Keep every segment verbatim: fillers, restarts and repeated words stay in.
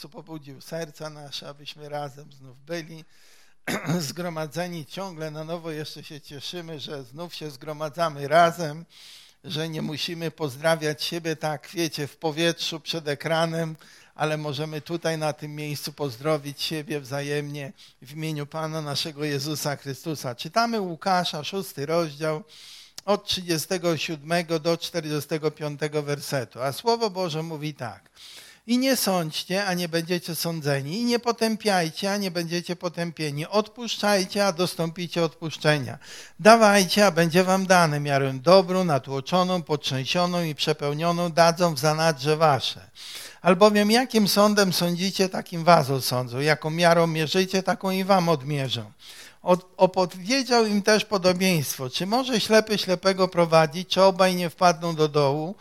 co pobudził serca nasze, abyśmy razem znów byli zgromadzeni ciągle na nowo. Jeszcze się cieszymy, że znów się zgromadzamy razem, że nie musimy pozdrawiać siebie tak, wiecie, w powietrzu przed ekranem, ale możemy tutaj na tym miejscu pozdrowić siebie wzajemnie w imieniu Pana naszego Jezusa Chrystusa. Czytamy Łukasza, szósty rozdział, od trzydziestego siódmego do czterdziestego piątego wersetu. A Słowo Boże mówi tak. I nie sądźcie, a nie będziecie sądzeni. I nie potępiajcie, a nie będziecie potępieni. Odpuszczajcie, a dostąpicie odpuszczenia. Dawajcie, a będzie wam dane miarę dobrą, natłoczoną, potrzęsioną i przepełnioną dadzą w zanadrze wasze. Albowiem jakim sądem sądzicie, takim was osądzą. Jaką miarą mierzycie, taką i wam odmierzą. Opowiedział im też podobieństwo. Czy może ślepy ślepego prowadzić, czy obaj nie wpadną do dołu?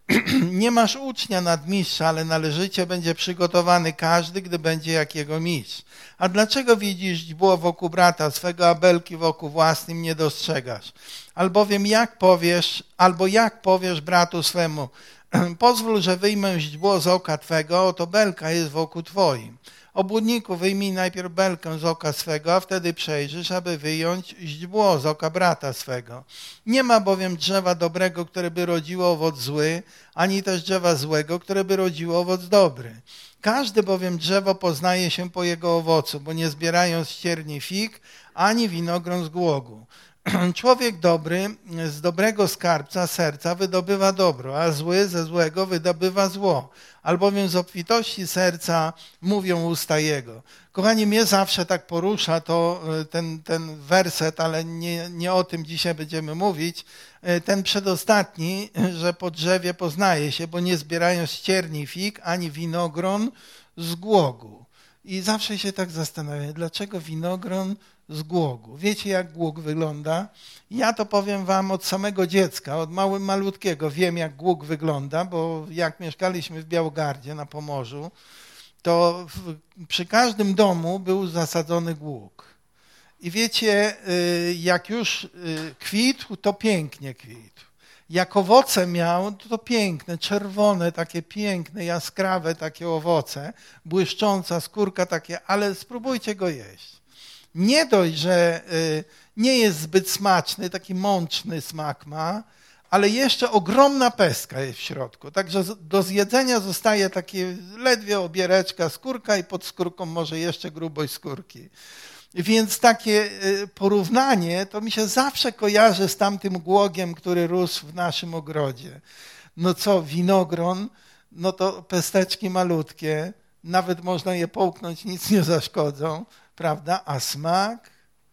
Nie masz ucznia nadmistrza, ale należycie będzie przygotowany każdy, gdy będzie jak jego mistrz. A dlaczego widzisz źdźbło wokół brata swego, a belki wokół własnym nie dostrzegasz? Albowiem jak powiesz, albo jak powiesz bratu swemu, pozwól, że wyjmę źdźbło z oka twego, oto belka jest wokół twoim. Obłudniku, wyjmij najpierw belkę z oka swego, a wtedy przejrzysz, aby wyjąć źdźbło z oka brata swego. Nie ma bowiem drzewa dobrego, które by rodziło owoc zły, ani też drzewa złego, które by rodziło owoc dobry. Każde bowiem drzewo poznaje się po jego owocu, bo nie zbierają z cierni fig, ani winogron z głogu. Człowiek dobry z dobrego skarbca serca wydobywa dobro, a zły ze złego wydobywa zło. Albowiem z obfitości serca mówią usta jego. Kochani, mnie zawsze tak porusza to ten, ten werset, ale nie, nie o tym dzisiaj będziemy mówić. Ten przedostatni, że po drzewie poznaje się, bo nie zbierają z cierni fig, ani winogron z głogu. I zawsze się tak zastanawiam, dlaczego winogron z głogu. Wiecie, jak głóg wygląda? Ja to powiem wam od samego dziecka, od małym malutkiego wiem, jak głóg wygląda, bo jak mieszkaliśmy w Białogardzie na Pomorzu, to w, przy każdym domu był zasadzony głóg. I wiecie, jak już kwitł, to pięknie kwitł. Jak owoce miał, to, to piękne, czerwone, takie piękne, jaskrawe takie owoce, błyszcząca skórka takie, ale spróbujcie go jeść. Nie dość, że nie jest zbyt smaczny, taki mączny smak ma, ale jeszcze ogromna pestka jest w środku. Także do zjedzenia zostaje takie ledwie obiereczka skórka i pod skórką może jeszcze grubość skórki. Więc takie porównanie to mi się zawsze kojarzy z tamtym głogiem, który rósł w naszym ogrodzie. No co, winogron, no to pesteczki malutkie, nawet można je połknąć, nic nie zaszkodzą, prawda? A smak,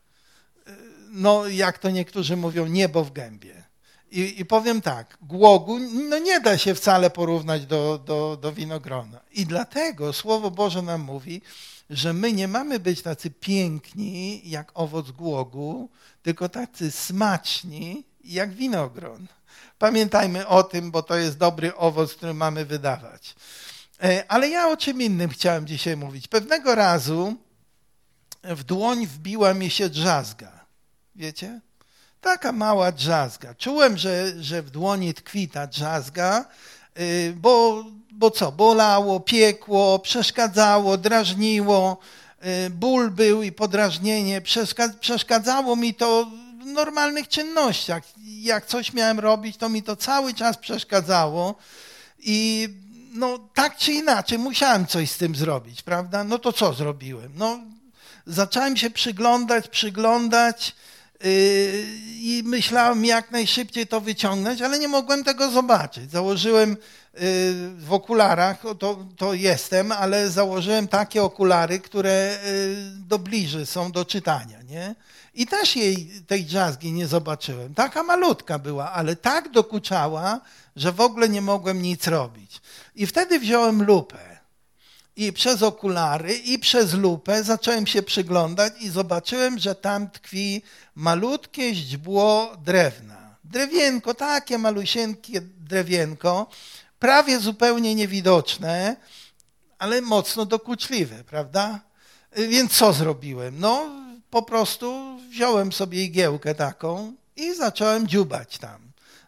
no jak to niektórzy mówią, niebo w gębie. I, i powiem tak, głogu no nie da się wcale porównać do, do, do winogrona. I dlatego Słowo Boże nam mówi, że my nie mamy być tacy piękni jak owoc głogu, tylko tacy smaczni jak winogron. Pamiętajmy o tym, bo to jest dobry owoc, który mamy wydawać. Ale ja o czym innym chciałem dzisiaj mówić. Pewnego razu w dłoń wbiła mi się drzazga. Wiecie? Taka mała drzazga. Czułem, że, że w dłoni tkwi ta drzazga, bo, bo co? Bolało, piekło, przeszkadzało, drażniło, ból był i podrażnienie. Przeszkadzało mi to w normalnych czynnościach. Jak coś miałem robić, to mi to cały czas przeszkadzało i no tak czy inaczej musiałem coś z tym zrobić, prawda? No to co zrobiłem? No zacząłem się przyglądać, przyglądać yy, i myślałem jak najszybciej to wyciągnąć, ale nie mogłem tego zobaczyć. Założyłem yy, w okularach, to, to jestem, ale założyłem takie okulary, które yy, do bliży są do czytania, nie? I też jej, tej drzazgi nie zobaczyłem. Taka malutka była, ale tak dokuczała, że w ogóle nie mogłem nic robić. I wtedy wziąłem lupę. I przez okulary, i przez lupę zacząłem się przyglądać i zobaczyłem, że tam tkwi malutkie źdźbło drewna. Drewienko, takie malusieńkie drewienko, prawie zupełnie niewidoczne, ale mocno dokuczliwe, prawda? Więc co zrobiłem? No po prostu wziąłem sobie igiełkę taką i zacząłem dziubać tam.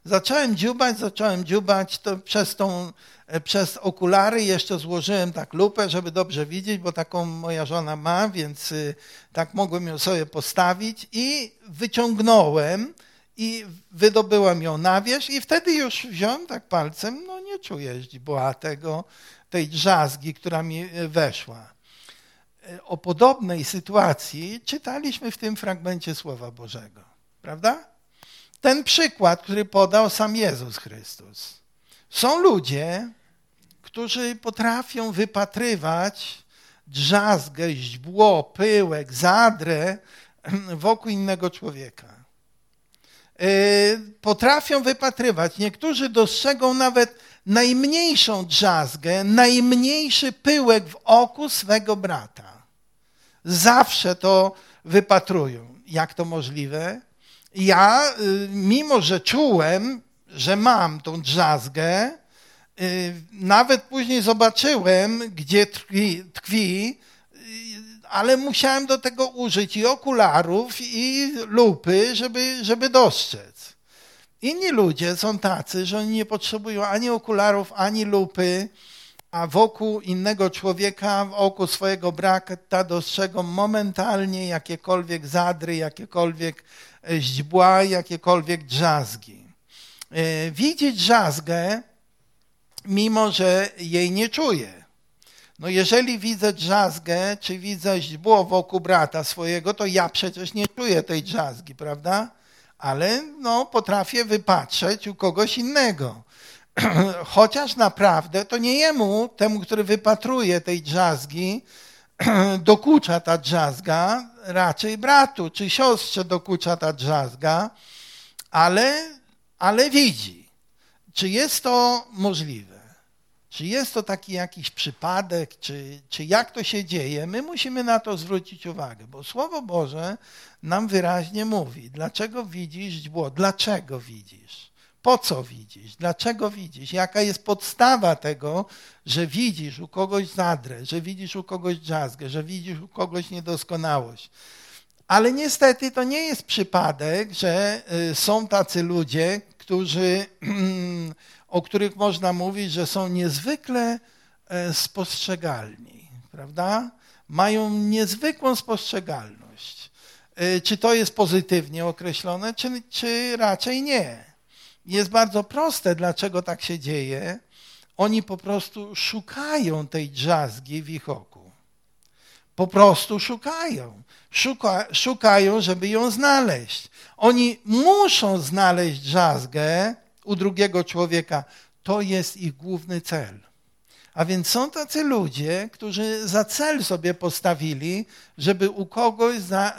Zacząłem dziubać, zacząłem dziubać, to przez tą, przez okulary jeszcze złożyłem tak lupę, żeby dobrze widzieć, bo taką moja żona ma, więc tak mogłem ją sobie postawić i wyciągnąłem i wydobyłem ją na wierzch i wtedy już wziąłem tak palcem, no nie czuję źdźbła tego, tej drzazgi, która mi weszła. O podobnej sytuacji czytaliśmy w tym fragmencie Słowa Bożego, prawda? Ten przykład, który podał sam Jezus Chrystus. Są ludzie, którzy potrafią wypatrywać drzazgę, źdźbło, pyłek, zadrę wokół innego człowieka. Potrafią wypatrywać. Niektórzy dostrzegą nawet najmniejszą drzazgę, najmniejszy pyłek w oku swego brata. Zawsze to wypatrują. Jak to możliwe? Ja, mimo że czułem, że mam tą drzazgę, nawet później zobaczyłem, gdzie tkwi, tkwi, ale musiałem do tego użyć i okularów, i lupy, żeby, żeby dostrzec. Inni ludzie są tacy, że oni nie potrzebują ani okularów, ani lupy, a wokół innego człowieka, wokół swojego brata dostrzegą momentalnie jakiekolwiek zadry, jakiekolwiek źdźbła, jakiekolwiek drzazgi. Widzieć drzazgę, mimo że jej nie czuję. No jeżeli widzę drzazgę, czy widzę źdźbło wokół brata swojego, to ja przecież nie czuję tej drzazgi, prawda? Ale no, potrafię wypatrzeć u kogoś innego. Chociaż naprawdę to nie jemu, temu, który wypatruje tej drzazgi, dokucza ta drzazga, raczej bratu czy siostrze dokucza ta drzazga, ale, ale widzi. Czy jest to możliwe? Czy jest to taki jakiś przypadek, czy, czy jak to się dzieje? My musimy na to zwrócić uwagę, bo Słowo Boże nam wyraźnie mówi, dlaczego widzisz źdźbło, dlaczego widzisz, po co widzisz, dlaczego widzisz, jaka jest podstawa tego, że widzisz u kogoś zadrę, że widzisz u kogoś drzazgę, że widzisz u kogoś niedoskonałość. Ale niestety to nie jest przypadek, że są tacy ludzie, którzy, o których można mówić, że są niezwykle spostrzegalni, prawda? Mają niezwykłą spostrzegalność. Czy to jest pozytywnie określone, czy, czy raczej nie? Jest bardzo proste, dlaczego tak się dzieje. Oni po prostu szukają tej drzazgi w ich oku. Po prostu szukają. Szuka, szukają, żeby ją znaleźć. Oni muszą znaleźć drzazgę u drugiego człowieka. To jest ich główny cel. A więc są tacy ludzie, którzy za cel sobie postawili, żeby u kogoś za,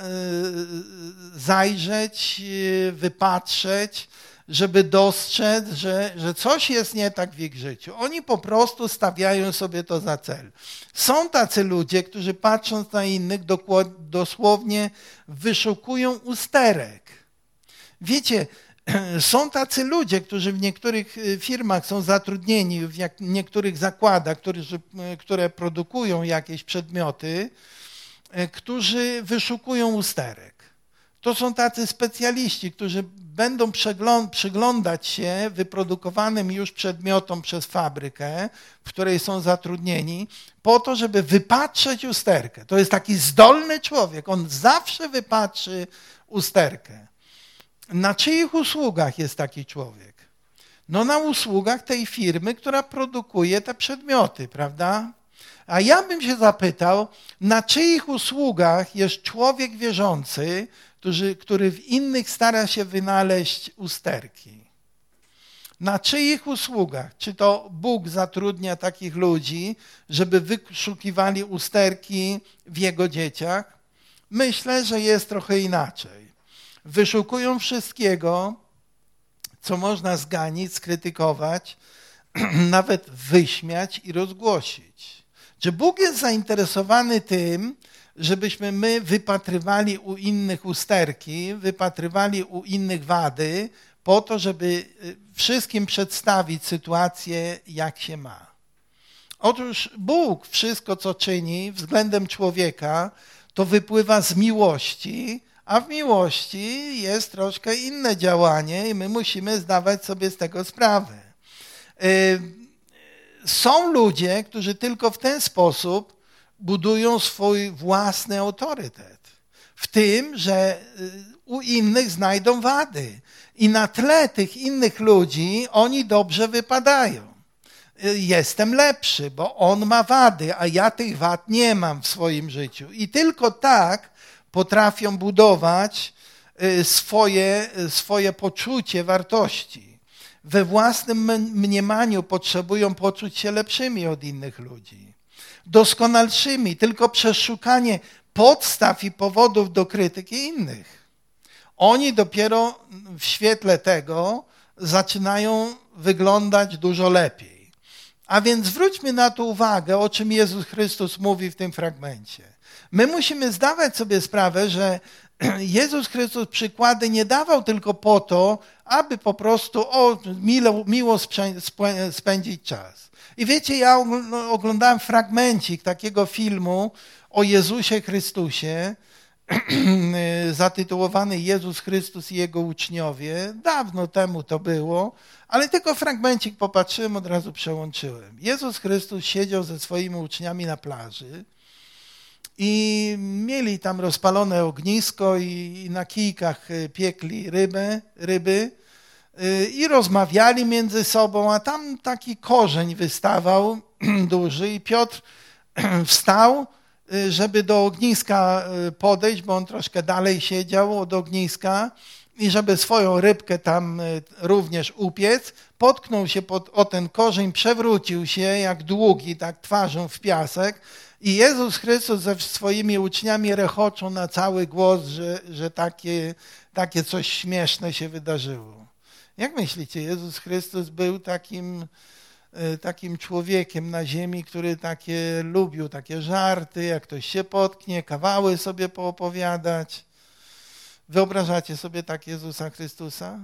zajrzeć, wypatrzeć, żeby dostrzec, że, że coś jest nie tak w ich życiu. Oni po prostu stawiają sobie to za cel. Są tacy ludzie, którzy patrząc na innych dosłownie wyszukują usterek. Wiecie, są tacy ludzie, którzy w niektórych firmach są zatrudnieni, w niektórych zakładach, którzy, które produkują jakieś przedmioty, którzy wyszukują usterek. To są tacy specjaliści, którzy będą przyglądać się wyprodukowanym już przedmiotom przez fabrykę, w której są zatrudnieni, po to, żeby wypatrzeć usterkę. To jest taki zdolny człowiek, on zawsze wypatrzy usterkę. Na czyich usługach jest taki człowiek? No na usługach tej firmy, która produkuje te przedmioty, prawda? A ja bym się zapytał, na czyich usługach jest człowiek wierzący, który, który w innych stara się wynaleźć usterki? Na czyich usługach? Czy to Bóg zatrudnia takich ludzi, żeby wyszukiwali usterki w Jego dzieciach? Myślę, że jest trochę inaczej. Wyszukują wszystkiego, co można zganić, skrytykować, nawet wyśmiać i rozgłosić. Czy Bóg jest zainteresowany tym, żebyśmy my wypatrywali u innych usterki, wypatrywali u innych wady, po to, żeby wszystkim przedstawić sytuację, jak się ma? Otóż Bóg wszystko, co czyni względem człowieka, to wypływa z miłości, A w miłości jest troszkę inne działanie i my musimy zdawać sobie z tego sprawę. Są ludzie, którzy tylko w ten sposób budują swój własny autorytet. W tym, że u innych znajdą wady. I na tle tych innych ludzi oni dobrze wypadają. Jestem lepszy, bo on ma wady, a ja tych wad nie mam w swoim życiu. I tylko tak potrafią budować swoje, swoje poczucie wartości. We własnym mniemaniu potrzebują poczuć się lepszymi od innych ludzi. Doskonalszymi, tylko przez szukanie podstaw i powodów do krytyki innych. Oni dopiero w świetle tego zaczynają wyglądać dużo lepiej. A więc zwróćmy na to uwagę, o czym Jezus Chrystus mówi w tym fragmencie. My musimy zdawać sobie sprawę, że Jezus Chrystus przykłady nie dawał tylko po to, aby po prostu o, miło, miło spędzić czas. I wiecie, ja oglądałem fragmencik takiego filmu o Jezusie Chrystusie, zatytułowany Jezus Chrystus i Jego uczniowie. Dawno temu to było, ale tylko fragmencik popatrzyłem, od razu przełączyłem. Jezus Chrystus siedział ze swoimi uczniami na plaży i mieli tam rozpalone ognisko i na kijkach piekli rybę, ryby i rozmawiali między sobą, a tam taki korzeń wystawał duży i Piotr wstał, żeby do ogniska podejść, bo on troszkę dalej siedział od ogniska i żeby swoją rybkę tam również upiec, potknął się pod, o ten korzeń, przewrócił się jak długi, tak twarzą w piasek i Jezus Chrystus ze swoimi uczniami rechoczą na cały głos, że, że takie, takie coś śmieszne się wydarzyło. Jak myślicie, Jezus Chrystus był takim... takim człowiekiem na ziemi, który takie lubił, takie żarty, jak ktoś się potknie, kawały sobie poopowiadać. Wyobrażacie sobie tak Jezusa Chrystusa?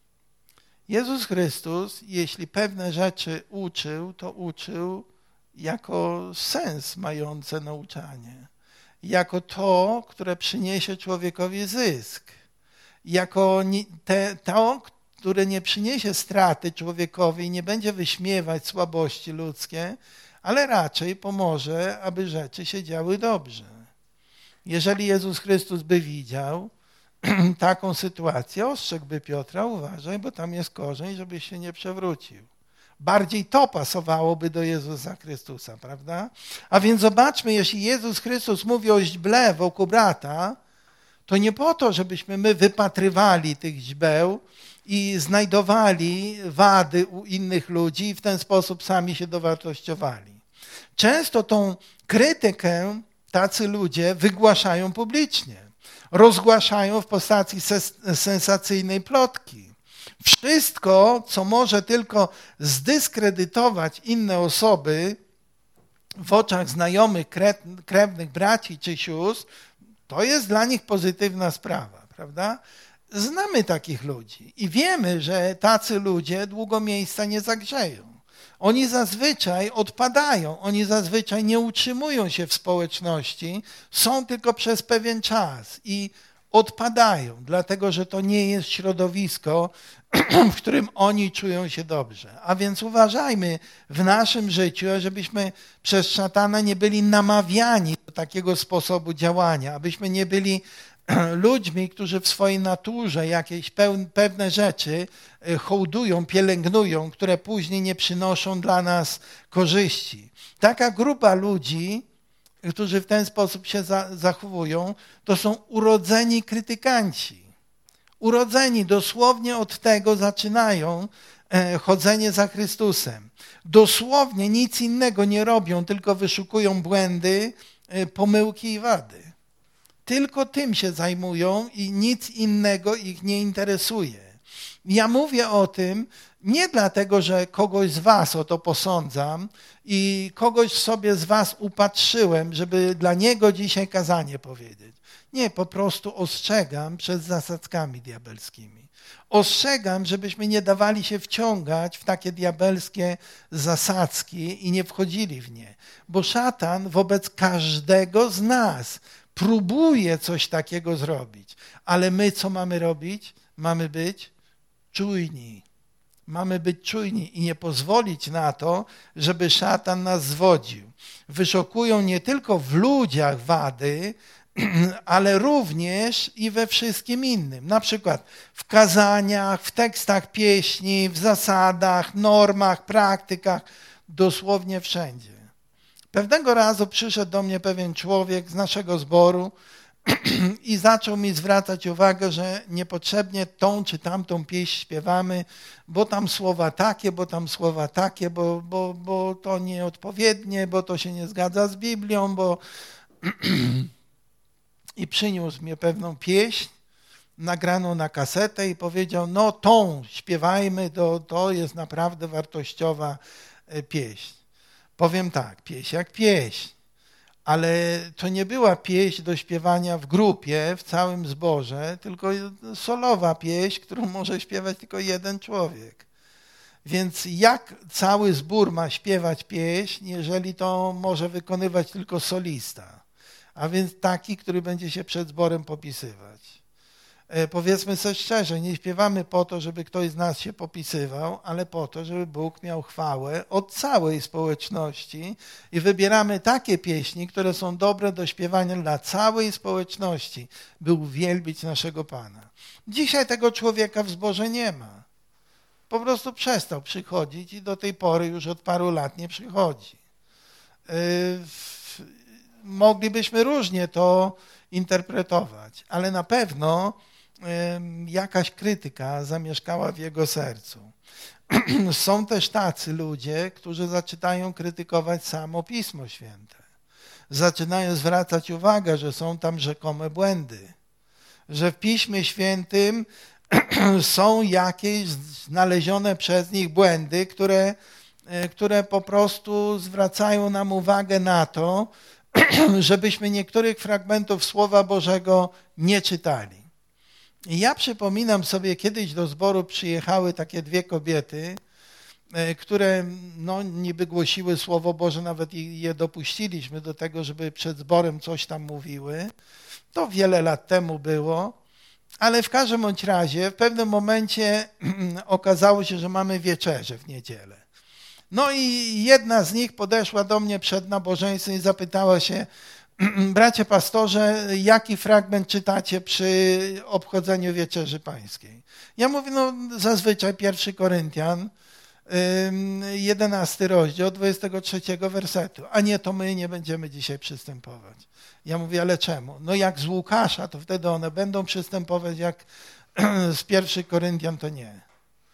Jezus Chrystus, jeśli pewne rzeczy uczył, to uczył jako sens mające nauczanie. Jako to, które przyniesie człowiekowi zysk. Jako te, to, które nie przyniesie straty człowiekowi i nie będzie wyśmiewać słabości ludzkie, ale raczej pomoże, aby rzeczy się działy dobrze. Jeżeli Jezus Chrystus by widział taką sytuację, ostrzegłby Piotra, uważaj, bo tam jest korzeń, żebyś się nie przewrócił. Bardziej to pasowałoby do Jezusa Chrystusa, prawda? A więc zobaczmy, jeśli Jezus Chrystus mówi o źdźble wokół brata, to nie po to, żebyśmy my wypatrywali tych źdźbeł i znajdowali wady u innych ludzi i w ten sposób sami się dowartościowali. Często tą krytykę tacy ludzie wygłaszają publicznie. Rozgłaszają w postaci sensacyjnej plotki. Wszystko, co może tylko zdyskredytować inne osoby w oczach znajomych, krewnych braci czy sióstr, to jest dla nich pozytywna sprawa, prawda? Znamy takich ludzi i wiemy, że tacy ludzie długo miejsca nie zagrzeją. Oni zazwyczaj odpadają, oni zazwyczaj nie utrzymują się w społeczności, są tylko przez pewien czas i odpadają, dlatego że to nie jest środowisko, w którym oni czują się dobrze. A więc uważajmy w naszym życiu, żebyśmy przez szatana nie byli namawiani do takiego sposobu działania, abyśmy nie byli ludźmi, którzy w swojej naturze jakieś pewne rzeczy hołdują, pielęgnują, które później nie przynoszą dla nas korzyści. Taka grupa ludzi, którzy w ten sposób się za- zachowują, to są urodzeni krytykanci. Urodzeni dosłownie od tego zaczynają chodzenie za Chrystusem. Dosłownie nic innego nie robią, tylko wyszukują błędy, pomyłki i wady. Tylko tym się zajmują i nic innego ich nie interesuje. Ja mówię o tym nie dlatego, że kogoś z was o to posądzam i kogoś sobie z was upatrzyłem, żeby dla niego dzisiaj kazanie powiedzieć. Nie, po prostu ostrzegam przed zasadzkami diabelskimi. Ostrzegam, żebyśmy nie dawali się wciągać w takie diabelskie zasadzki i nie wchodzili w nie. Bo szatan wobec każdego z nas próbuje coś takiego zrobić. Ale my co mamy robić? Mamy być czujni. Mamy być czujni i nie pozwolić na to, żeby szatan nas zwodził. Wyszukują nie tylko w ludziach wady, ale również i we wszystkim innym. Na przykład w kazaniach, w tekstach pieśni, w zasadach, normach, praktykach, dosłownie wszędzie. Pewnego razu przyszedł do mnie pewien człowiek z naszego zboru i zaczął mi zwracać uwagę, że niepotrzebnie tą czy tamtą pieśń śpiewamy, bo tam słowa takie, bo tam słowa takie, bo, bo, bo to nieodpowiednie, bo to się nie zgadza z Biblią, bo... I przyniósł mnie pewną pieśń, nagraną na kasetę i powiedział, no tą śpiewajmy, to, to jest naprawdę wartościowa pieśń. Powiem tak, pieśń jak pieśń, ale to nie była pieśń do śpiewania w grupie, w całym zborze, tylko solowa pieśń, którą może śpiewać tylko jeden człowiek. Więc jak cały zbór ma śpiewać pieśń, jeżeli to może wykonywać tylko solista? A więc taki, który będzie się przed zborem popisywać. E, powiedzmy sobie szczerze, nie śpiewamy po to, żeby ktoś z nas się popisywał, ale po to, żeby Bóg miał chwałę od całej społeczności i wybieramy takie pieśni, które są dobre do śpiewania dla całej społeczności, by uwielbić naszego Pana. Dzisiaj tego człowieka w zborze nie ma. Po prostu przestał przychodzić i do tej pory już od paru lat nie przychodzi. E, Moglibyśmy różnie to interpretować, ale na pewno jakaś krytyka zamieszkała w jego sercu. Są też tacy ludzie, którzy zaczynają krytykować samo Pismo Święte. Zaczynają zwracać uwagę, że są tam rzekome błędy, że w Piśmie Świętym są jakieś znalezione przez nich błędy, które, które po prostu zwracają nam uwagę na to, żebyśmy niektórych fragmentów Słowa Bożego nie czytali. I ja przypominam sobie, kiedyś do zboru przyjechały takie dwie kobiety, które no, niby głosiły Słowo Boże, nawet je dopuściliśmy do tego, żeby przed zborem coś tam mówiły. To wiele lat temu było, ale w każdym bądź razie w pewnym momencie okazało się, że mamy wieczerzę w niedzielę. No i jedna z nich podeszła do mnie przed nabożeństwem i zapytała się, bracie pastorze, jaki fragment czytacie przy obchodzeniu Wieczerzy Pańskiej? Ja mówię, no zazwyczaj pierwszy Koryntian, jedenasty rozdział, dwudziestego trzeciego wersetu. A nie, to my nie będziemy dzisiaj przystępować. Ja mówię, ale czemu? No jak z Łukasza, to wtedy one będą przystępować, jak z pierwszy Koryntian, to nie.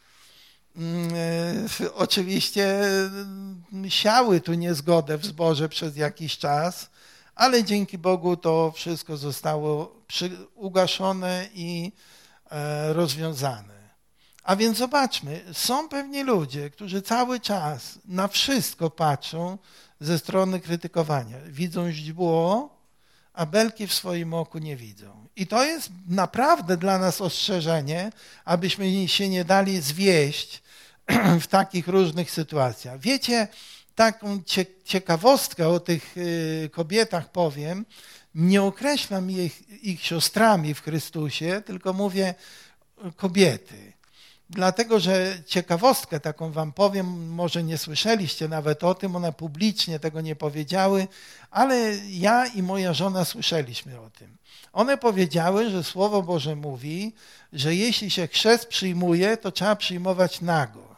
Oczywiście siały tu niezgodę w zborze przez jakiś czas, ale dzięki Bogu to wszystko zostało ugaszone i rozwiązane. A więc zobaczmy, są pewni ludzie, którzy cały czas na wszystko patrzą ze strony krytykowania. Widzą źdźbło, a belki w swoim oku nie widzą. I to jest naprawdę dla nas ostrzeżenie, abyśmy się nie dali zwieść w takich różnych sytuacjach. Wiecie, taką ciekawostkę o tych kobietach powiem, nie określam ich, ich siostrami w Chrystusie, tylko mówię kobiety. Dlatego, że ciekawostkę taką wam powiem, może nie słyszeliście nawet o tym, one publicznie tego nie powiedziały, ale ja i moja żona słyszeliśmy o tym. One powiedziały, że Słowo Boże mówi, że jeśli się chrzest przyjmuje, to trzeba przyjmować nago.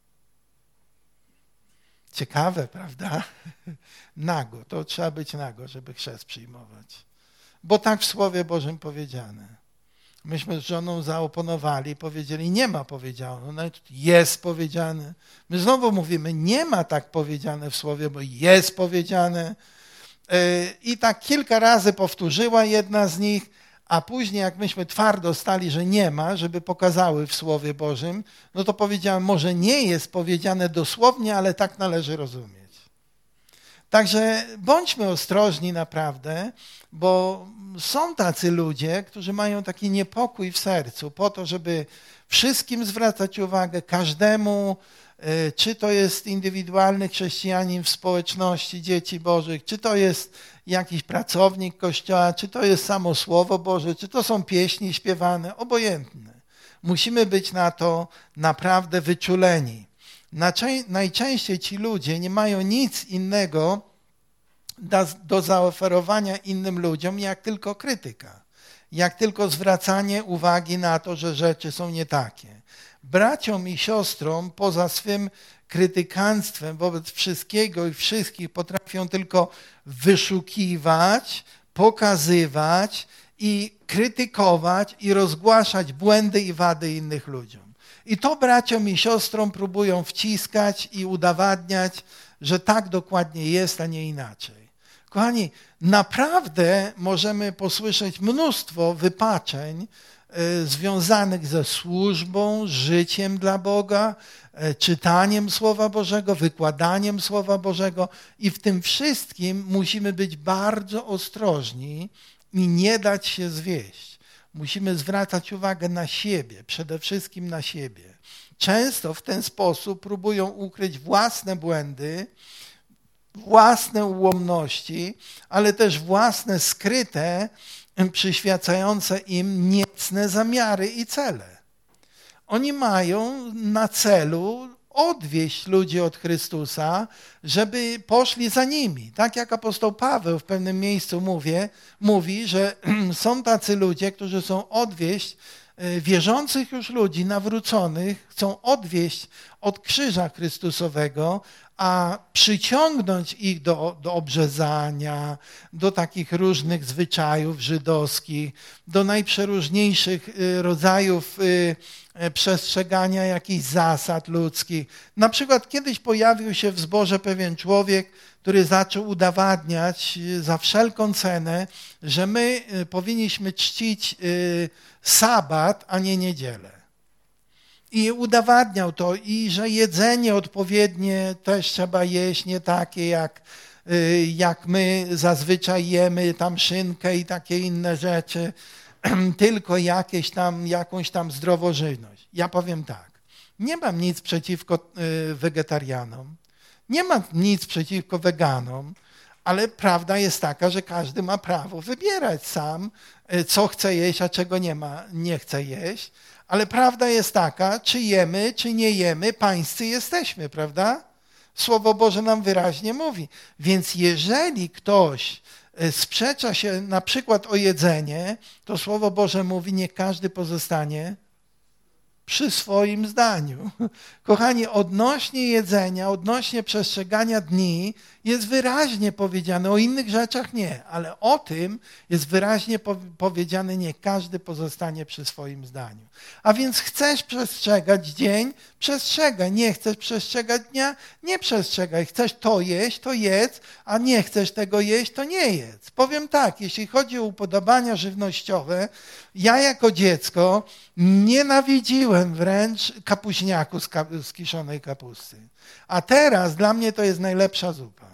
Ciekawe, prawda? Nago, to trzeba być nago, żeby chrzest przyjmować. Bo tak w Słowie Bożym powiedziane. Myśmy z żoną zaoponowali i powiedzieli, nie ma powiedziane, no, jest powiedziane. My znowu mówimy, nie ma tak powiedziane w Słowie, bo jest powiedziane. I tak kilka razy powtórzyła jedna z nich, a później jak myśmy twardo stali, że nie ma, żeby pokazały w Słowie Bożym, no to powiedziałem, może nie jest powiedziane dosłownie, ale tak należy rozumieć. Także bądźmy ostrożni naprawdę, bo są tacy ludzie, którzy mają taki niepokój w sercu po to, żeby wszystkim zwracać uwagę, każdemu czy to jest indywidualny chrześcijanin w społeczności dzieci Bożych, czy to jest jakiś pracownik Kościoła, czy to jest samo Słowo Boże, czy to są pieśni śpiewane, obojętne. Musimy być na to naprawdę wyczuleni. Najczęściej ci ludzie nie mają nic innego do zaoferowania innym ludziom, jak tylko krytyka, jak tylko zwracanie uwagi na to, że rzeczy są nie takie. Braciom i siostrom poza swym krytykanstwem wobec wszystkiego i wszystkich potrafią tylko wyszukiwać, pokazywać i krytykować i rozgłaszać błędy i wady innych ludziom. I to braciom i siostrom próbują wciskać i udowadniać, że tak dokładnie jest, a nie inaczej. Kochani, naprawdę możemy posłyszeć mnóstwo wypaczeń y, związanych ze służbą, życiem dla Boga, y, czytaniem Słowa Bożego, wykładaniem Słowa Bożego i w tym wszystkim musimy być bardzo ostrożni i nie dać się zwieść. Musimy zwracać uwagę na siebie, przede wszystkim na siebie. Często w ten sposób próbują ukryć własne błędy, własne ułomności, ale też własne skryte, przyświecające im niecne zamiary i cele. Oni mają na celu odwieść ludzi od Chrystusa, żeby poszli za nimi. Tak jak apostoł Paweł w pewnym miejscu mówi, mówi, że są tacy ludzie, którzy chcą odwieść wierzących już ludzi, nawróconych, chcą odwieść od krzyża Chrystusowego, a przyciągnąć ich do, do obrzezania, do takich różnych zwyczajów żydowskich, do najprzeróżniejszych rodzajów przestrzegania jakichś zasad ludzkich. Na przykład kiedyś pojawił się w zborze pewien człowiek, który zaczął udowadniać za wszelką cenę, że my powinniśmy czcić sabat, a nie niedzielę. I udowadniał to, i że jedzenie odpowiednie też trzeba jeść, nie takie jak, jak my zazwyczaj jemy, tam szynkę i takie inne rzeczy, tylko jakieś tam, jakąś tam zdrowożywność. Ja powiem tak, nie mam nic przeciwko wegetarianom, nie mam nic przeciwko weganom, ale prawda jest taka, że każdy ma prawo wybierać sam, co chce jeść, a czego nie ma, nie chce jeść. Ale prawda jest taka, czy jemy, czy nie jemy, pańscy jesteśmy, prawda? Słowo Boże nam wyraźnie mówi. Więc jeżeli ktoś sprzecza się na przykład o jedzenie, to Słowo Boże mówi, niech każdy pozostanie przy swoim zdaniu. Kochani, odnośnie jedzenia, odnośnie przestrzegania dni jest wyraźnie powiedziane, o innych rzeczach nie, ale o tym jest wyraźnie powiedziane, niech każdy pozostanie przy swoim zdaniu. A więc chcesz przestrzegać dzień, przestrzegaj. Nie chcesz przestrzegać dnia, nie przestrzegaj. Chcesz to jeść, to jedz, a nie chcesz tego jeść, to nie jedz. Powiem tak, jeśli chodzi o upodobania żywnościowe, ja jako dziecko nienawidziłem wręcz kapuśniaku z, ka- z kiszonej kapusty. A teraz dla mnie to jest najlepsza zupa.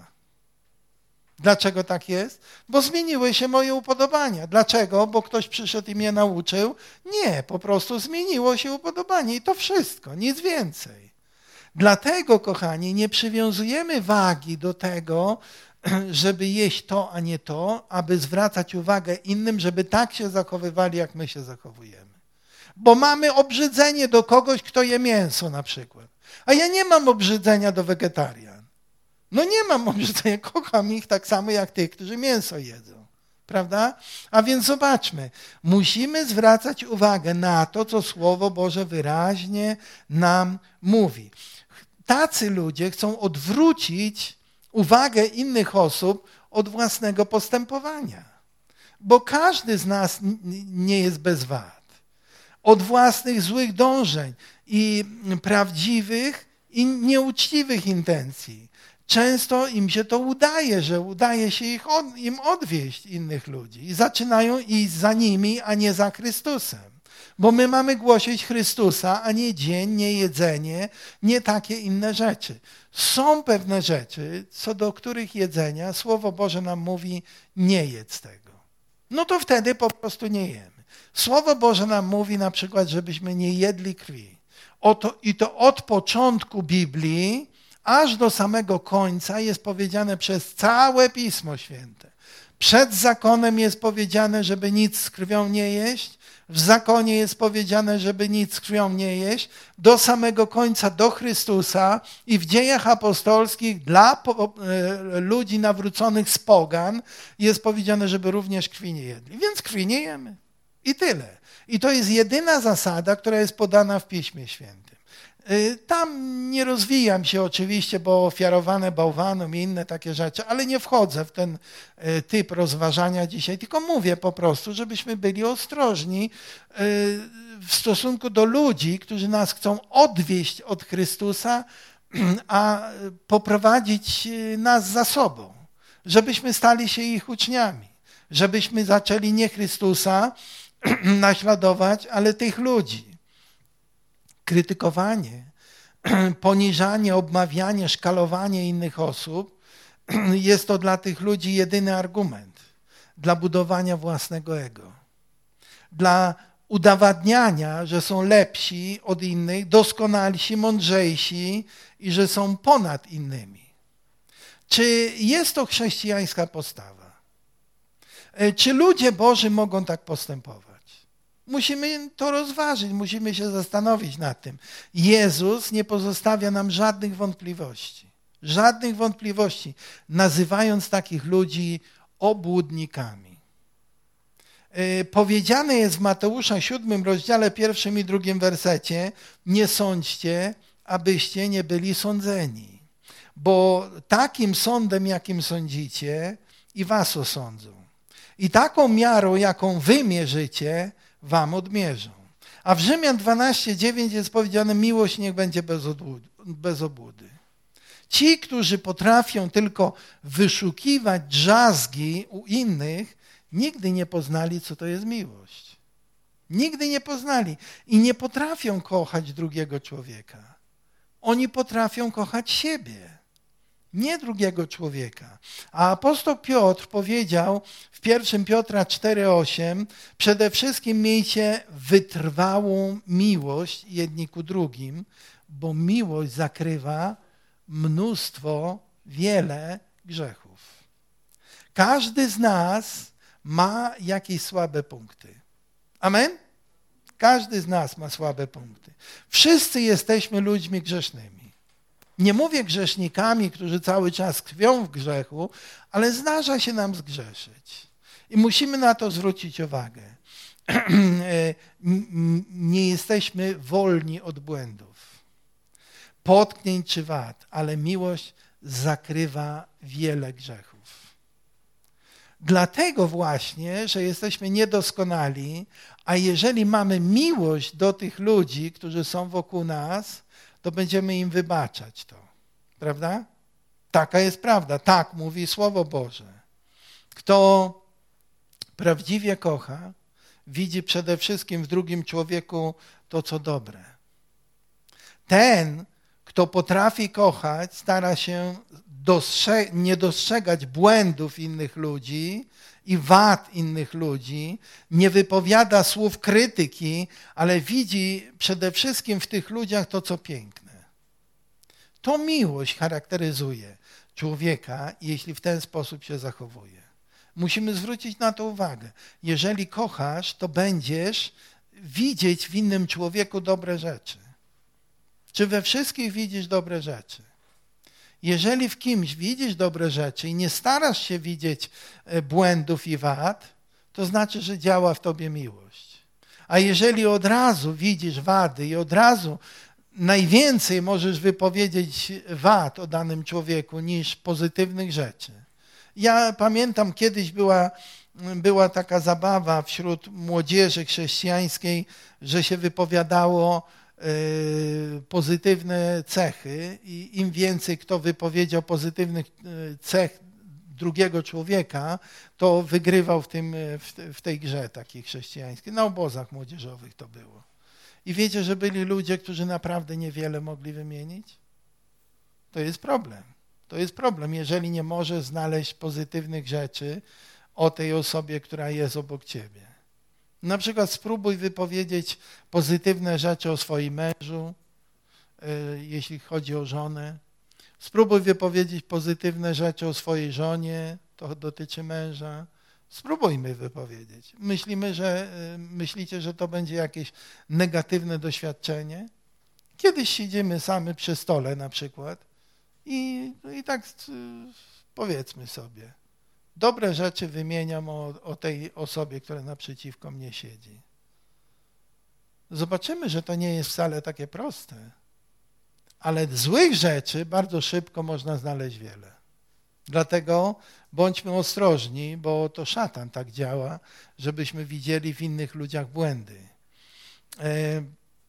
Dlaczego tak jest? Bo zmieniły się moje upodobania. Dlaczego? Bo ktoś przyszedł i mnie nauczył? Nie, po prostu zmieniło się upodobanie i to wszystko, nic więcej. Dlatego, kochani, nie przywiązujemy wagi do tego, żeby jeść to, a nie to, aby zwracać uwagę innym, żeby tak się zachowywali, jak my się zachowujemy. Bo mamy obrzydzenie do kogoś, kto je mięso na przykład. A ja nie mam obrzydzenia do wegetarian. No nie mam obrzydzenia, kocham ich tak samo jak tych, którzy mięso jedzą. Prawda? A więc zobaczmy, musimy zwracać uwagę na to, co Słowo Boże wyraźnie nam mówi. Tacy ludzie chcą odwrócić uwagę innych osób od własnego postępowania. Bo każdy z nas nie jest bez wad. Od własnych złych dążeń i prawdziwych i nieuczciwych intencji. Często im się to udaje, że udaje się ich od, im odwieść innych ludzi i zaczynają iść za nimi, a nie za Chrystusem. Bo my mamy głosić Chrystusa, a nie dzień, nie jedzenie, nie takie inne rzeczy. Są pewne rzeczy, co do których jedzenia Słowo Boże nam mówi, nie jedz tego. No to wtedy po prostu nie jemy. Słowo Boże nam mówi na przykład, żebyśmy nie jedli krwi. Oto, i to od początku Biblii aż do samego końca jest powiedziane przez całe Pismo Święte. Przed zakonem jest powiedziane, żeby nic z krwią nie jeść. W zakonie jest powiedziane, żeby nic z krwią nie jeść. Do samego końca, do Chrystusa i w dziejach apostolskich dla po, e, ludzi nawróconych z pogan jest powiedziane, żeby również krwi nie jedli. Więc krwi nie jemy. I tyle. I to jest jedyna zasada, która jest podana w Piśmie Świętym. Tam nie rozwijam się oczywiście, bo ofiarowane bałwanom i inne takie rzeczy, ale nie wchodzę w ten typ rozważania dzisiaj, tylko mówię po prostu, żebyśmy byli ostrożni w stosunku do ludzi, którzy nas chcą odwieść od Chrystusa, a poprowadzić nas za sobą, żebyśmy stali się ich uczniami, żebyśmy zaczęli nie Chrystusa naśladować, ale tych ludzi. Krytykowanie, poniżanie, obmawianie, szkalowanie innych osób jest to dla tych ludzi jedyny argument dla budowania własnego ego, dla udowadniania, że są lepsi od innych, doskonalsi, mądrzejsi i że są ponad innymi. Czy jest to chrześcijańska postawa? Czy ludzie Boży mogą tak postępować? Musimy to rozważyć, musimy się zastanowić nad tym. Jezus nie pozostawia nam żadnych wątpliwości. Żadnych wątpliwości, nazywając takich ludzi obłudnikami. Yy, powiedziane jest w Mateusza siódmym rozdziale, pierwszym i drugim wersecie: nie sądźcie, abyście nie byli sądzeni, bo takim sądem, jakim sądzicie, i was osądzą. I taką miarą, jaką wy mierzycie, wam odmierzą. A w Rzymian dwanaście dziewięć jest powiedziane: miłość niech będzie bez, odłudy, bez obłudy. Ci, którzy potrafią tylko wyszukiwać drzazgi u innych, nigdy nie poznali, co to jest miłość. Nigdy nie poznali i nie potrafią kochać drugiego człowieka. Oni potrafią kochać siebie, nie drugiego człowieka. A apostoł Piotr powiedział w pierwszym Piotra cztery osiem: przede wszystkim miejcie wytrwałą miłość jedni ku drugim, bo miłość zakrywa mnóstwo, wiele grzechów. Każdy z nas ma jakieś słabe punkty. Amen? Każdy z nas ma słabe punkty. Wszyscy jesteśmy ludźmi grzesznymi. Nie mówię grzesznikami, którzy cały czas tkwią w grzechu, ale zdarza się nam zgrzeszyć. I musimy na to zwrócić uwagę. Nie jesteśmy wolni od błędów, potknięć czy wad, ale miłość zakrywa wiele grzechów. Dlatego właśnie, że jesteśmy niedoskonali, a jeżeli mamy miłość do tych ludzi, którzy są wokół nas, to będziemy im wybaczać to. Prawda? Taka jest prawda. Tak mówi Słowo Boże. Kto prawdziwie kocha, widzi przede wszystkim w drugim człowieku to, co dobre. Ten, kto potrafi kochać, stara się dostrze- nie dostrzegać błędów innych ludzi i wad innych ludzi, nie wypowiada słów krytyki, ale widzi przede wszystkim w tych ludziach to, co piękne. To miłość charakteryzuje człowieka, jeśli w ten sposób się zachowuje. Musimy zwrócić na to uwagę. Jeżeli kochasz, to będziesz widzieć w innym człowieku dobre rzeczy. Czy we wszystkich widzisz dobre rzeczy? Jeżeli w kimś widzisz dobre rzeczy i nie starasz się widzieć błędów i wad, to znaczy, że działa w tobie miłość. A jeżeli od razu widzisz wady i od razu najwięcej możesz wypowiedzieć wad o danym człowieku niż pozytywnych rzeczy. Ja pamiętam, kiedyś była, była taka zabawa wśród młodzieży chrześcijańskiej, że się wypowiadało pozytywne cechy i im więcej kto wypowiedział pozytywnych cech drugiego człowieka, to wygrywał w, tym, w tej grze takiej chrześcijańskiej. Na obozach młodzieżowych to było. I wiecie, że byli ludzie, którzy naprawdę niewiele mogli wymienić? To jest problem. To jest problem, jeżeli nie możesz znaleźć pozytywnych rzeczy o tej osobie, która jest obok ciebie. Na przykład spróbuj wypowiedzieć pozytywne rzeczy o swoim mężu, jeśli chodzi o żonę. Spróbuj wypowiedzieć pozytywne rzeczy o swojej żonie, to dotyczy męża. Spróbujmy wypowiedzieć. Myślimy, że, myślicie, że to będzie jakieś negatywne doświadczenie? Kiedyś siedzimy sami przy stole na przykład i, i tak powiedzmy sobie, dobre rzeczy wymieniam o, o tej osobie, która naprzeciwko mnie siedzi. Zobaczymy, że to nie jest wcale takie proste, ale złych rzeczy bardzo szybko można znaleźć wiele. Dlatego bądźmy ostrożni, bo to szatan tak działa, żebyśmy widzieli w innych ludziach błędy. E,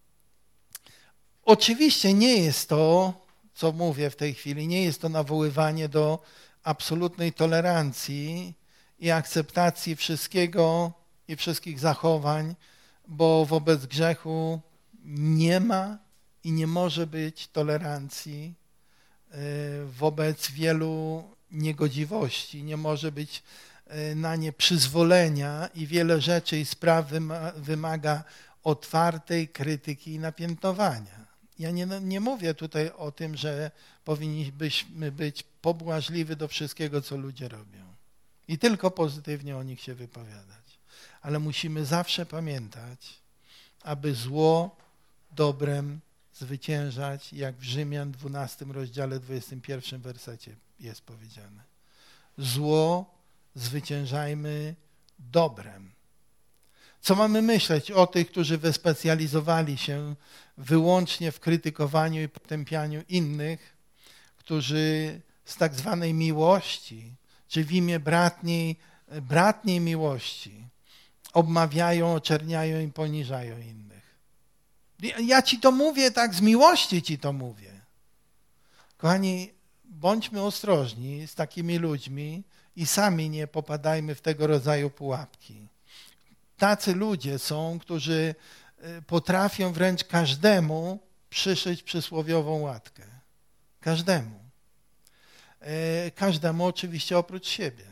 oczywiście nie jest to, co mówię w tej chwili, nie jest to nawoływanie do absolutnej tolerancji i akceptacji wszystkiego i wszystkich zachowań, bo wobec grzechu nie ma i nie może być tolerancji, wobec wielu niegodziwości, nie może być na nie przyzwolenia i wiele rzeczy i spraw wymaga otwartej krytyki i napiętnowania. Ja nie, nie mówię tutaj o tym, że powinniśmy być pobłażliwi do wszystkiego, co ludzie robią i tylko pozytywnie o nich się wypowiadać. Ale musimy zawsze pamiętać, aby zło dobrem zwyciężać, jak w Rzymian dwunastym rozdziale dwudziestym pierwszym wersecie jest powiedziane. Zło zwyciężajmy dobrem. Co mamy myśleć o tych, którzy wyspecjalizowali się wyłącznie w krytykowaniu i potępianiu innych, którzy z tak zwanej miłości, czy w imię bratniej, bratniej miłości obmawiają, oczerniają i poniżają innych. Ja ci to mówię, tak z miłości ci to mówię. Kochani, bądźmy ostrożni z takimi ludźmi i sami nie popadajmy w tego rodzaju pułapki. Tacy ludzie są, którzy potrafią wręcz każdemu przyszyć przysłowiową łatkę. Każdemu. Każdemu oczywiście oprócz siebie.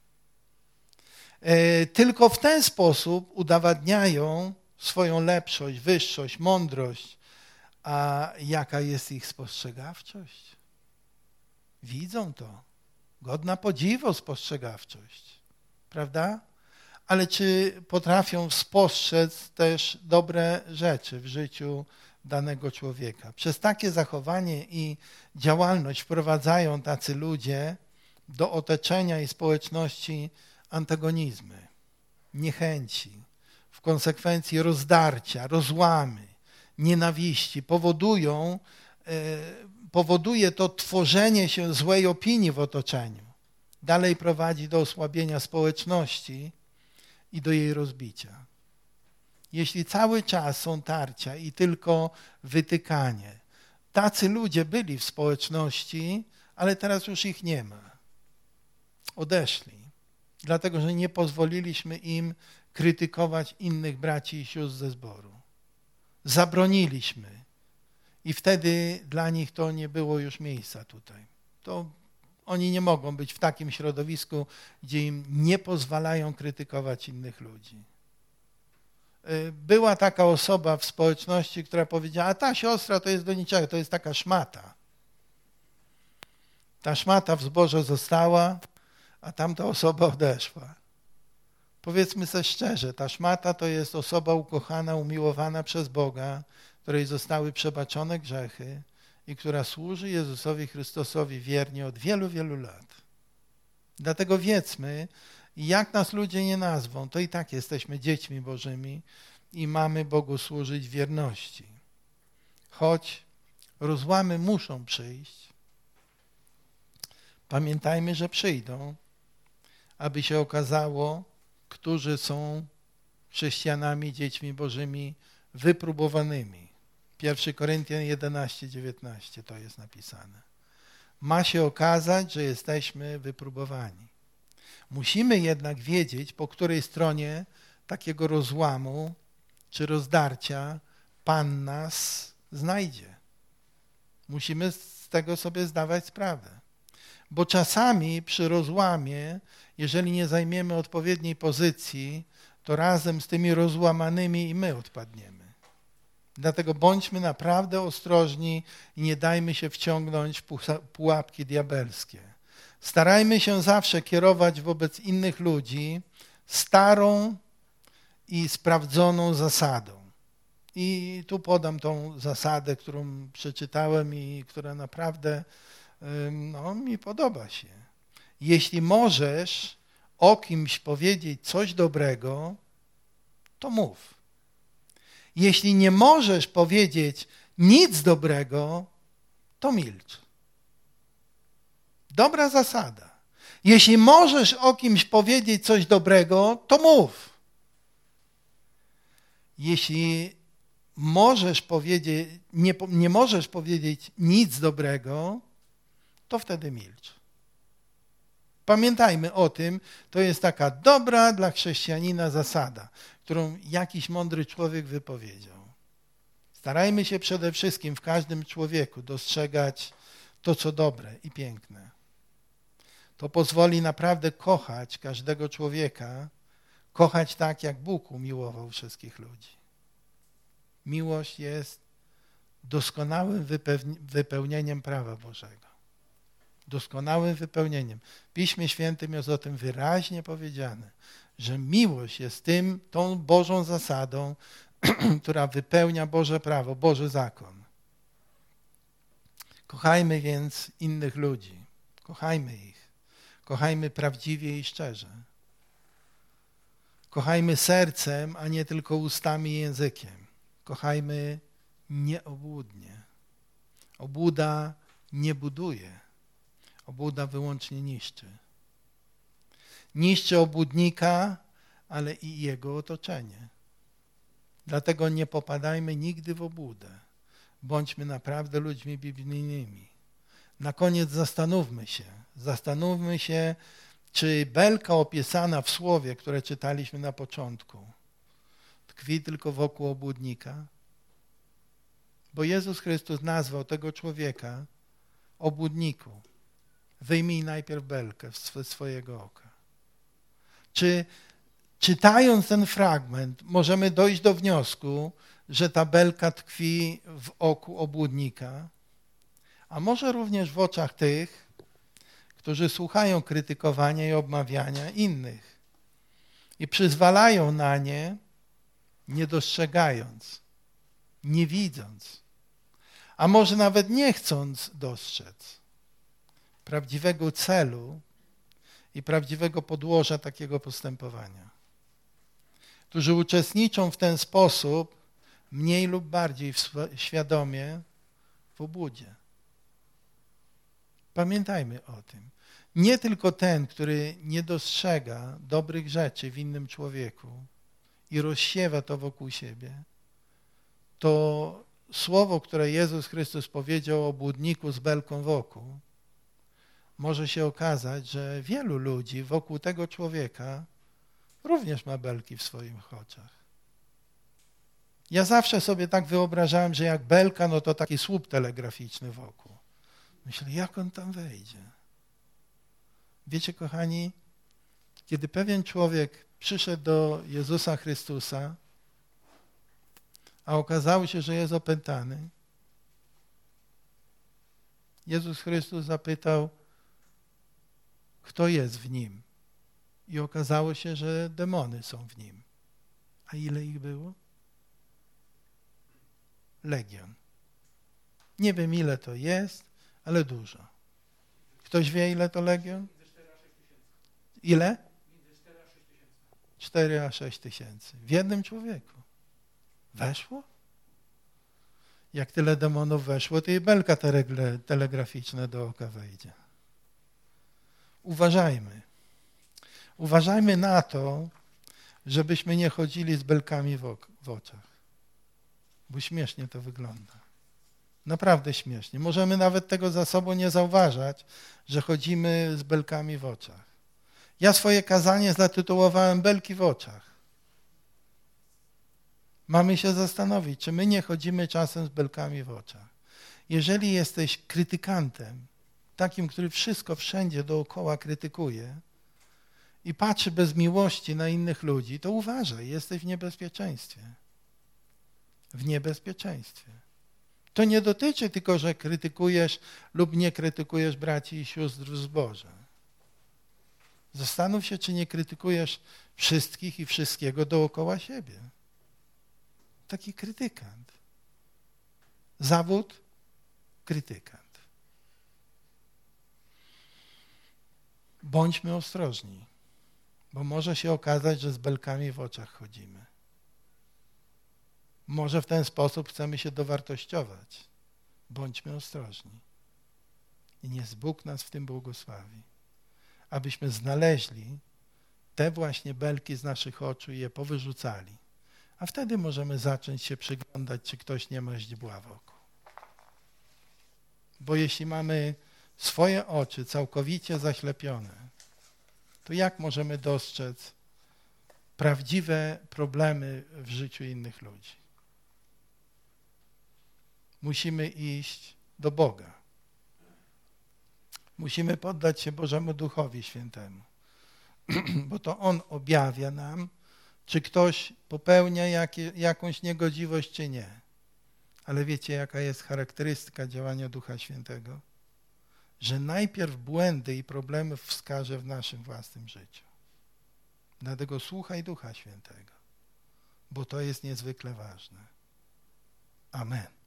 Tylko w ten sposób udowadniają swoją lepszość, wyższość, mądrość. A jaka jest ich spostrzegawczość? Widzą to. Godna podziwu spostrzegawczość. Prawda? Ale czy potrafią spostrzec też dobre rzeczy w życiu danego człowieka? Przez takie zachowanie i działalność wprowadzają tacy ludzie do otoczenia i społeczności antagonizmy, niechęci, w konsekwencji rozdarcia, rozłamy, nienawiści. Powodują, powoduje to tworzenie się złej opinii w otoczeniu. Dalej prowadzi do osłabienia społeczności i do jej rozbicia. Jeśli cały czas są tarcia i tylko wytykanie, tacy ludzie byli w społeczności, ale teraz już ich nie ma. Odeszli, dlatego że nie pozwoliliśmy im krytykować innych braci i sióstr ze zboru. Zabroniliśmy i wtedy dla nich to nie było już miejsca tutaj. To oni nie mogą być w takim środowisku, gdzie im nie pozwalają krytykować innych ludzi. Była taka osoba w społeczności, która powiedziała, a ta siostra to jest do niczego, to jest taka szmata. Ta szmata w zborze została, a tamta osoba odeszła. Powiedzmy sobie szczerze, ta szmata to jest osoba ukochana, umiłowana przez Boga, której zostały przebaczone grzechy i która służy Jezusowi Chrystusowi wiernie od wielu, wielu lat. Dlatego wiedzmy, jak nas ludzie nie nazwą, to i tak jesteśmy dziećmi Bożymi i mamy Bogu służyć w wierności. Choć rozłamy muszą przyjść, pamiętajmy, że przyjdą, aby się okazało, którzy są chrześcijanami, dziećmi Bożymi wypróbowanymi. pierwszy Koryntian jedenaście, dziewiętnaście to jest napisane. Ma się okazać, że jesteśmy wypróbowani. Musimy jednak wiedzieć, po której stronie takiego rozłamu czy rozdarcia Pan nas znajdzie. Musimy z tego sobie zdawać sprawę. Bo czasami przy rozłamie, jeżeli nie zajmiemy odpowiedniej pozycji, to razem z tymi rozłamanymi i my odpadniemy. Dlatego bądźmy naprawdę ostrożni i nie dajmy się wciągnąć w pułapki diabelskie. Starajmy się zawsze kierować wobec innych ludzi starą i sprawdzoną zasadą. I tu podam tą zasadę, którą przeczytałem i która naprawdę no, mi podoba się. Jeśli możesz o kimś powiedzieć coś dobrego, to mów. Jeśli nie możesz powiedzieć nic dobrego, to milcz. Dobra zasada. Jeśli możesz o kimś powiedzieć coś dobrego, to mów. Jeśli możesz powiedzieć, nie, nie możesz powiedzieć nic dobrego, to wtedy milcz. Pamiętajmy o tym, to jest taka dobra dla chrześcijanina zasada, którą jakiś mądry człowiek wypowiedział. Starajmy się przede wszystkim w każdym człowieku dostrzegać to, co dobre i piękne. To pozwoli naprawdę kochać każdego człowieka, kochać tak, jak Bóg umiłował wszystkich ludzi. Miłość jest doskonałym wypełnieniem prawa Bożego. Doskonałym wypełnieniem. W Piśmie Świętym jest o tym wyraźnie powiedziane, że miłość jest tym, tą Bożą zasadą, która wypełnia Boże prawo, Boży zakon. Kochajmy więc innych ludzi. Kochajmy ich. Kochajmy prawdziwie i szczerze. Kochajmy sercem, a nie tylko ustami i językiem. Kochajmy nieobłudnie. Obłuda nie buduje. Obłuda wyłącznie niszczy. Niszczy obłudnika, ale i jego otoczenie. Dlatego nie popadajmy nigdy w obłudę. Bądźmy naprawdę ludźmi biblijnymi. Na koniec zastanówmy się. Zastanówmy się, czy belka opisana w słowie, które czytaliśmy na początku, tkwi tylko wokół obłudnika? Bo Jezus Chrystus nazwał tego człowieka obłudniku. Wyjmij najpierw belkę z swojego oka. Czy czytając ten fragment możemy dojść do wniosku, że ta belka tkwi w oku obłudnika, a może również w oczach tych, którzy słuchają krytykowania i obmawiania innych i przyzwalają na nie, nie dostrzegając, nie widząc, a może nawet nie chcąc dostrzec prawdziwego celu i prawdziwego podłoża takiego postępowania. Którzy uczestniczą w ten sposób mniej lub bardziej świadomie w obłudzie. Pamiętajmy o tym. Nie tylko ten, który nie dostrzega dobrych rzeczy w innym człowieku i rozsiewa to wokół siebie, to słowo, które Jezus Chrystus powiedział o obłudniku z belką wokół, może się okazać, że wielu ludzi wokół tego człowieka również ma belki w swoich oczach. Ja zawsze sobie tak wyobrażałem, że jak belka, no to taki słup telegraficzny wokół. Myślę, jak on tam wejdzie? Wiecie, kochani, kiedy pewien człowiek przyszedł do Jezusa Chrystusa, a okazało się, że jest opętany, Jezus Chrystus zapytał, kto jest w nim. I okazało się, że demony są w nim. A ile ich było? Legion. Nie wiem, ile to jest, ale dużo. Ktoś wie, ile to legion? Ile? cztery a sześć tysięcy. W jednym człowieku. Weszło? Jak tyle demonów weszło, to i belka telegraficzna do oka wejdzie. Uważajmy. Uważajmy na to, żebyśmy nie chodzili z belkami w, ok- w oczach. Bo śmiesznie to wygląda. Naprawdę śmiesznie. Możemy nawet tego za sobą nie zauważać, że chodzimy z belkami w oczach. Ja swoje kazanie zatytułowałem Belki w oczach. Mamy się zastanowić, czy my nie chodzimy czasem z belkami w oczach. Jeżeli jesteś krytykantem, takim, który wszystko wszędzie dookoła krytykuje i patrzy bez miłości na innych ludzi, to uważaj, jesteś w niebezpieczeństwie. w niebezpieczeństwie. To nie dotyczy tylko, że krytykujesz lub nie krytykujesz braci i sióstr w zborze. Zastanów się, czy nie krytykujesz wszystkich i wszystkiego dookoła siebie. Taki krytykant. Zawód krytykant. Bądźmy ostrożni, bo może się okazać, że z belkami w oczach chodzimy. Może w ten sposób chcemy się dowartościować. Bądźmy ostrożni. I niech Bóg nas w tym błogosławi. Abyśmy znaleźli te właśnie belki z naszych oczu i je powyrzucali. A wtedy możemy zacząć się przyglądać, czy ktoś nie ma źdźbła wokół. Bo jeśli mamy swoje oczy całkowicie zaślepione, to jak możemy dostrzec prawdziwe problemy w życiu innych ludzi? Musimy iść do Boga. Musimy poddać się Bożemu Duchowi Świętemu, bo to On objawia nam, czy ktoś popełnia jakie, jakąś niegodziwość, czy nie. Ale wiecie, jaka jest charakterystyka działania Ducha Świętego? Że najpierw błędy i problemy wskaże w naszym własnym życiu. Dlatego słuchaj Ducha Świętego, bo to jest niezwykle ważne. Amen.